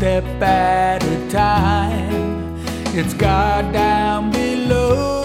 step at a time. It's God down below.